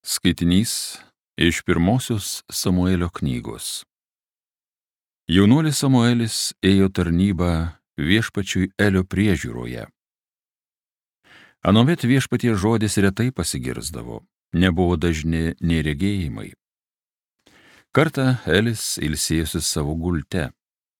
Skaitinys iš pirmosios Samuelio knygos. Jaunuolis Samuelis ėjo tarnybą viešpačiui Elio priežiūroje. Anuomet viešpaties žodis retai pasigirsdavo, nebuvo dažni nei regėjimai. Kartą Elis ilsėjosi savo gulte.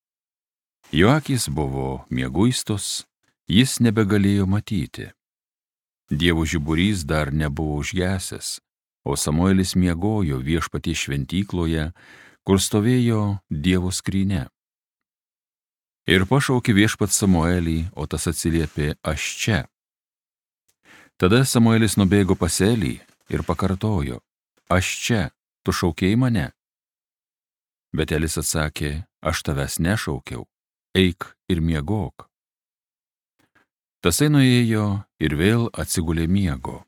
Jo akys buvo mieguistos, jis nebegalėjo matyti. Dievo žiburys dar nebuvo užgesęs, o Samuelis miegojo viešpaties šventykloje, kur stovėjo Dievo skrynia. Ir pašaukė viešpats Samuelį, o tas atsiliepė: aš čia. Tada Samuelis nubėgo pas Elį ir pakartojo: aš čia, tu šaukei mane. Bet Elis atsakė: aš tavęs nešaukiau, eik ir miegok. Tasai nuėjo ir vėl atsigulė miego.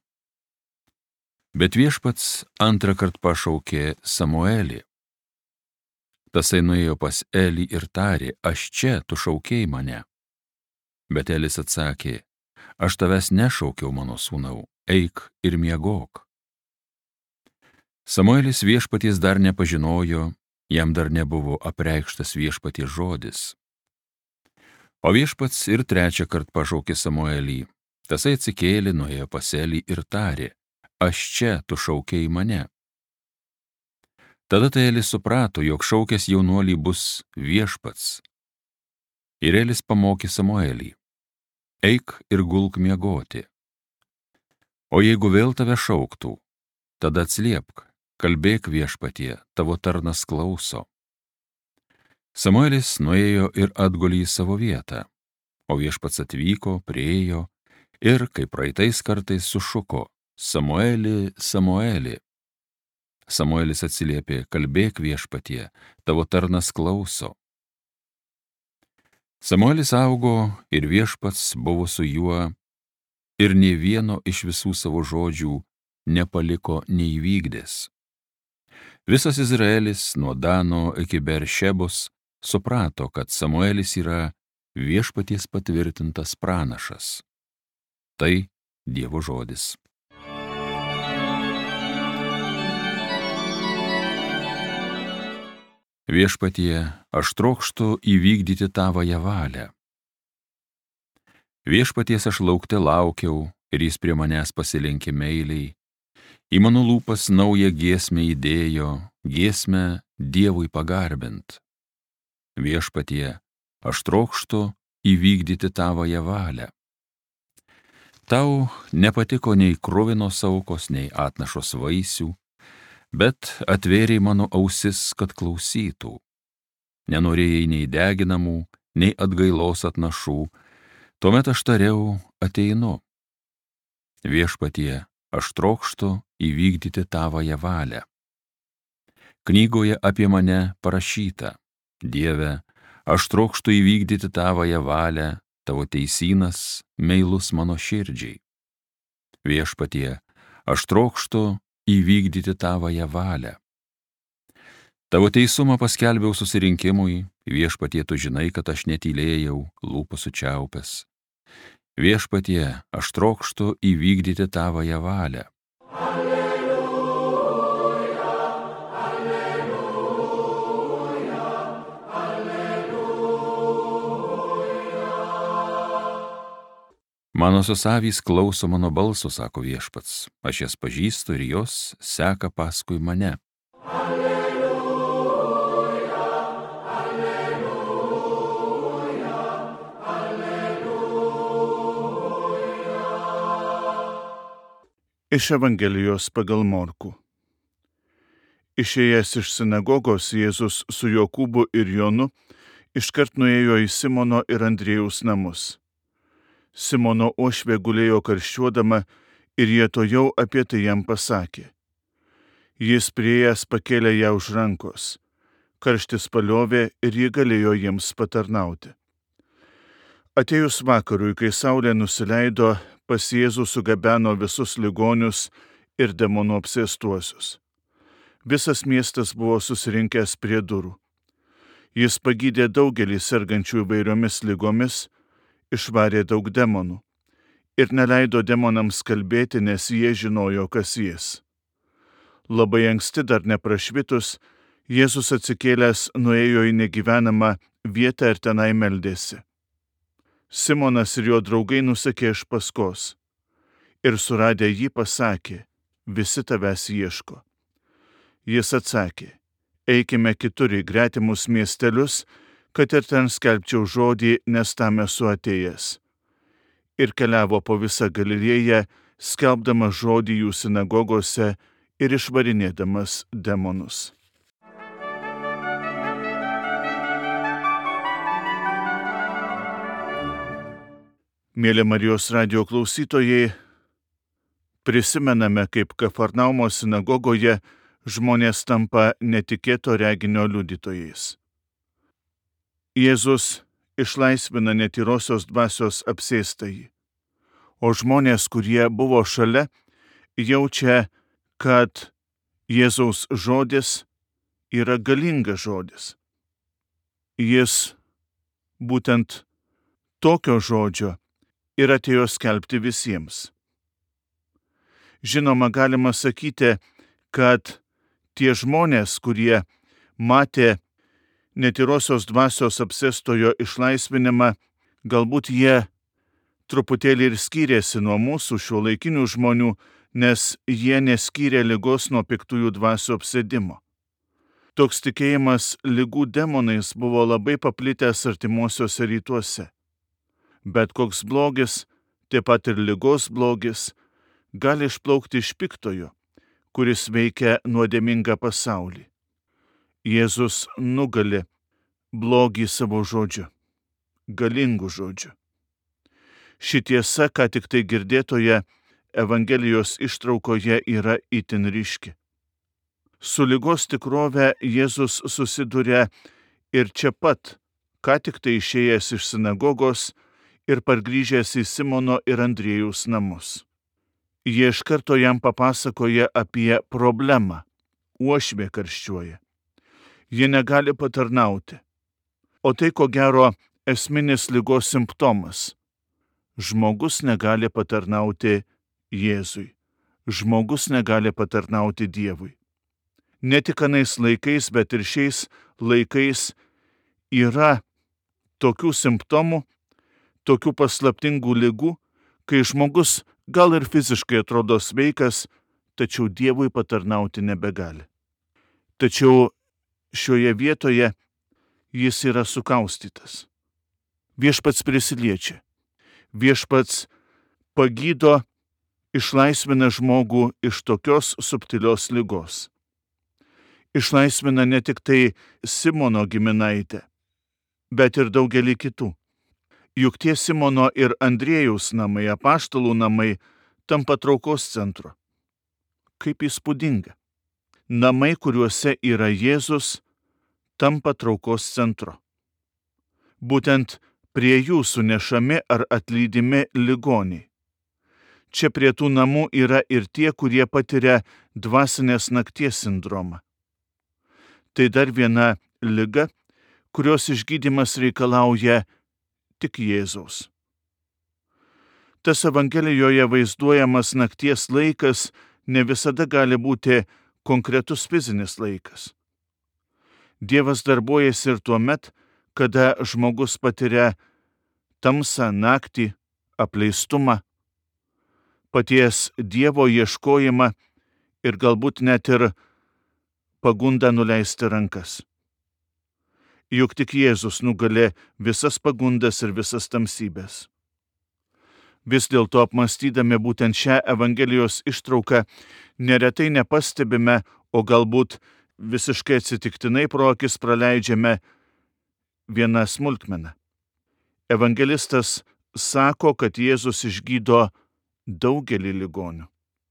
Bet viešpats antrąkart pašaukė Samuelį. Tasai nuėjo pas Elį ir tarė: aš čia, tu šaukei mane. Bet Elis atsakė: aš tavęs nešaukiau, mano sūnau, eik ir miegok. Samuelis viešpaties dar nepažinojo, jam dar nebuvo apreikštas viešpaties žodis. O viešpats ir trečią kartą pašaukė Samuelį. Tasai atsikėlė, nuėjo pas Elį ir tarė: aš čia, tu šaukei mane. Tada tai Elis suprato, jog šaukęs jaunuolį bus viešpats. Ir Elis pamokė Samuelį: eik ir gulk miegoti. O jeigu vėl tave šauktų, tada atsiliepk, kalbėk viešpatie, tavo tarnas klauso. Samuelis nuėjo ir atgulė į savo vietą, o viešpats atvyko, priėjo ir, kaip praeitais kartais, sušuko: Samueli, Samueli. Samuelis atsiliepė: kalbėk viešpatie, tavo tarnas klauso. Samuelis augo ir viešpats buvo su juo, ir nė vieno iš visų savo žodžių nepaliko neįvykdęs. Visas Izraelis nuo Dano iki Beršebos suprato, kad Samuelis yra viešpaties patvirtintas pranašas. Tai Dievo žodis. Viešpatie, aš trokštu įvykdyti tavąją valią. Viešpaties aš laukte laukiau, ir jis prie manęs pasilenkė meiliai. Į mano lūpas naują giesmę įdėjo, giesmę Dievui pagarbint. Viešpatie, aš trokštu įvykdyti tavąją valią. Tau nepatiko nei kruvinos aukos, nei atnašos vaisių, bet atvėrei mano ausis, kad klausytų. Nenorėjai nei deginamų, nei atgailos atnašų, tuomet aš tariau: ateinu. Viešpatie, aš trokštu įvykdyti tavąją valią. Knygoje apie mane parašyta: Dieve, aš trokštu įvykdyti tavąją valią, tavo teisynas meilus mano širdžiai. Viešpatie, aš trokštu įvykdyti tavąją valią. Tavo teisumą paskelbiau susirinkimui, viešpatie, tu žinai, kad aš netylėjau, lūpas sučiaupęs. Viešpatie, aš trokštu įvykdyti tavąją valią. Alleluja, alleluja, alleluja. Manosios avys klauso mano balso, sako viešpats, aš jas pažįstu ir jos seka paskui mane. Alleluja, alleluja, alleluja. Iš Evangelijos pagal Morkų. Išėjęs iš sinagogos, Jėzus su Jokūbu ir Jonu iškart nuėjo į Simono ir Andriejaus namus. Simono uošvė gulėjo karščiuodama ir jie tojau apie tai jam pasakė. Jis priėjęs pakėlė ją už rankos. Karštis paliovė ir ji galėjo jiems patarnauti. Atėjus vakarui, kai saulė nusileido, pas Jėzų sugabeno visus ligonius ir demonų apsėstuosius. Visas miestas buvo susirinkęs prie durų. Jis pagydė daugelį sergančių įvairiomis ligomis, išvarė daug demonų ir neleido demonams kalbėti, nes jie žinojo, kas jis. Labai anksti dar neprašvitus, Jėzus atsikėlęs nuėjo į negyvenamą vietą ir tenai meldėsi. Simonas ir jo draugai nusekė iš paskos ir suradę jį pasakė: visi tavęs ieško. Jis atsakė: eikime kitur į gretimus miestelius, kad ir ten skelbčiau žodį, nes tam esu atėjęs. Ir keliavo po visą Galilėją, skelbdamas žodį jų sinagogose ir išvarinėdamas demonus. Mėly Marijos radijo klausytojai, prisimename, kaip Kafarnaumo sinagogoje žmonės tampa netikėto reginio liudytojais. Jėzus išlaisvina netyrosios dvasios apsėstąjį, o žmonės, kurie buvo šalia, jaučia, kad Jėzaus žodis yra galingas žodis. Jis būtent tokio žodžio ir atėjo skelbti visiems. Žinoma, galima sakyti, kad tie žmonės, kurie matė netyrosios dvasios apsėstojo išlaisvinimą, galbūt jie truputėlį ir skyrėsi nuo mūsų šiuolaikinių žmonių, nes jie neskyrė ligos nuo piktųjų dvasių apsėdimo. Toks tikėjimas ligų demonais buvo labai paplitęs artimuosiuose rytuose. Bet koks blogis, taip pat ir ligos blogis, gali išplaukti iš piktojo, kuris veikia nuodėmingą pasaulį. Jėzus nugali blogį savo žodžiu, galingu žodžiu. Ši tiesa, ką tik tai girdėtoje Evangelijos ištraukoje, yra itin ryški. Su ligos tikrove Jėzus susiduria ir čia pat, ką tik tai išėjęs iš sinagogos ir pargrįžęs į Simono ir Andriejaus namus. Jie iš karto jam papasakoja apie problemą. Uošvė karščiuoja. Jie negali patarnauti. O tai, ko gero, esminis ligos simptomas. Žmogus negali patarnauti Jėzui. Žmogus negali patarnauti Dievui. Ne tik anais laikais, bet ir šiais laikais yra tokių simptomų, tokių paslaptingų ligų, kai žmogus gal ir fiziškai atrodo sveikas, tačiau Dievui patarnauti nebegali. Tačiau šioje vietoje jis yra sukaustytas. Viešpats prisiliečia. Viešpats pagydo, išlaisvina žmogų iš tokios subtilios ligos. Išlaisvina ne tik tai Simono giminaitę, bet ir daugelį kitų. Juk tie Simono ir Andriejaus namai, apaštalų namai, tampa traukos centru. Kaip įspūdinga. Namai, kuriuose yra Jėzus, tampa traukos centru. Būtent prie jų sunešami ar atlydimi ligoniai. Čia prie tų namų yra ir tie, kurie patiria dvasinės nakties sindromą. Tai dar viena liga, kurios išgydymas reikalauja tik Jėzaus. Tas Evangelijoje vaizduojamas nakties laikas ne visada gali būti konkretus fizinis laikas. Dievas darbuojasi ir tuomet, kada žmogus patiria tamsą, naktį, apleistumą, paties Dievo ieškojimą ir galbūt net ir pagundą nuleisti rankas. Juk tik Jėzus nugalė visas pagundas ir visas tamsybės. Vis dėlto apmąstydami būtent šią Evangelijos ištrauką, neretai nepastebime, o galbūt visiškai atsitiktinai pro akis praleidžiame vieną smulkmeną. Evangelistas sako, kad Jėzus išgydo daugelį ligonių.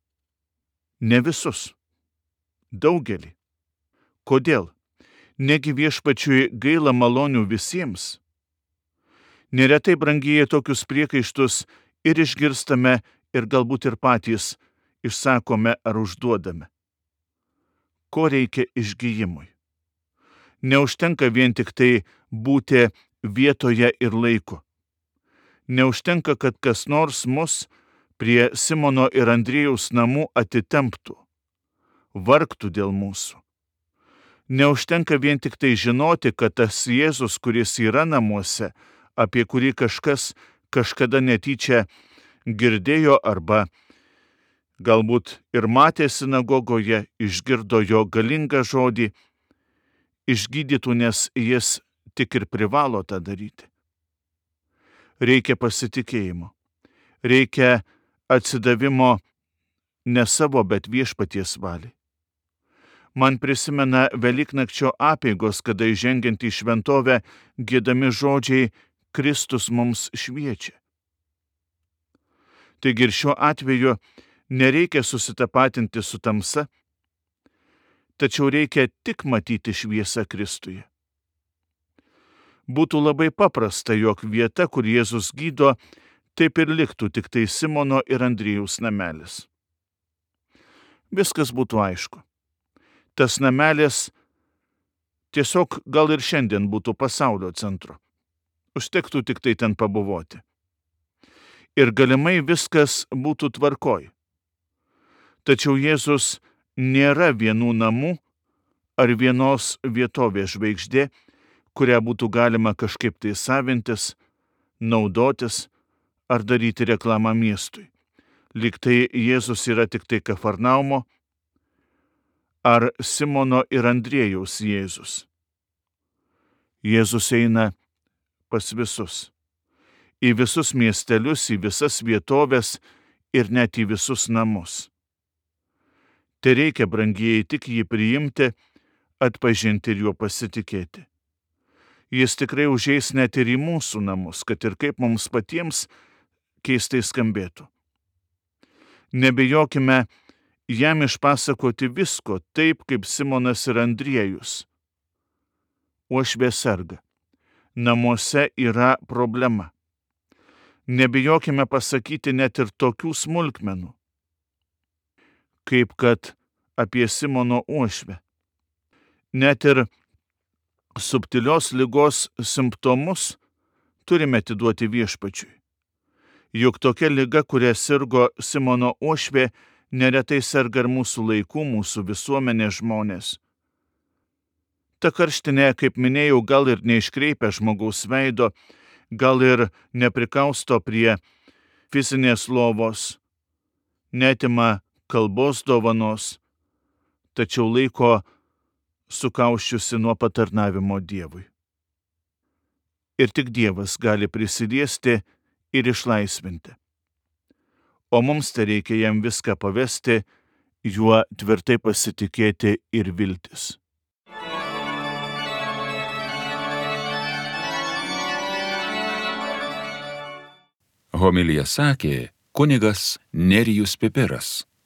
Ne visus. Daugelį. Kodėl? Negi Viešpačiui gaila malonių visiems? Neretai, brangieji, tokius priekaištus ir išgirstame ir galbūt ir patys išsakome ar užduodame. Ko reikia išgijimui? Neužtenka vien tik tai būti vietoje ir laiku. Neužtenka, kad kas nors mus prie Simono ir Andriejaus namų atitemptų. vargtų dėl mūsų. Neužtenka vien tik tai žinoti, kad tas Jėzus, kuris yra namuose, apie kurį kažkas kažkada netyčia girdėjo arba galbūt ir matė sinagogoje, išgirdo jo galingą žodį, išgydytų, nes jis tik ir privalo tą daryti. Reikia pasitikėjimo, reikia atsidavimo ne savo, bet viešpaties valiai. Man prisimena Velyknakčio apeigos, kada įžengiant į šventovę giedami žodžiai Kristus mums šviečia. Taigi ir šiuo atveju nereikia susitapatinti su tamsa, tačiau reikia tik matyti šviesą Kristuje. Būtų labai paprasta, jog vieta, kur Jėzus gydo, taip ir liktų tik tai Simono ir Andriejaus namelis. Viskas būtų aišku. Tas namelis tiesiog gal ir šiandien būtų pasaulio centru. Užtektų tik tai ten pabuvoti. Ir galimai viskas būtų tvarkoj. Tačiau Jėzus nėra vienų namų ar vienos vietovės žvaigždė, kurią būtų galima kažkaip tai savintis, naudotis ar daryti reklamą miestui. Lyg tai Jėzus yra tik tai Kafarnaumo ar Simono ir Andriejaus Jėzus. Jėzus eina pas visus. Į visus miestelius, į visas vietovės ir net į visus namus. Te reikia, brangieji, tik jį priimti, atpažinti ir juo pasitikėti. Jis tikrai užeis net ir į mūsų namus, kad ir kaip mums patiems keistai skambėtų. Nebijokime jam išpasakoti visko taip, kaip Simonas ir Andriejus. Uošvė serga. Namuose yra problema. Nebijokime pasakyti net ir tokių smulkmenų, kaip kad apie Simono uošvę. Net ir subtilios ligos simptomus turime atiduoti viešpačiui. Juk tokia liga, kuria sirgo Simono uošvė, neretai serga ir mūsų laikų, mūsų visuomenės žmonės. Ta karštinė, kaip minėjau, gal ir neiškreipia žmogaus veido, gal ir neprikausto prie fizinės lovos, netima kalbos dovanos, tačiau laiko sukauščiusi nuo patarnavimo Dievui. Ir tik Dievas gali prisiliesti ir išlaisvinti. O mums tai reikia jam viską pavesti, juo tvirtai pasitikėti ir viltis. Homiliją sakė kunigas Nerijus Pipiras.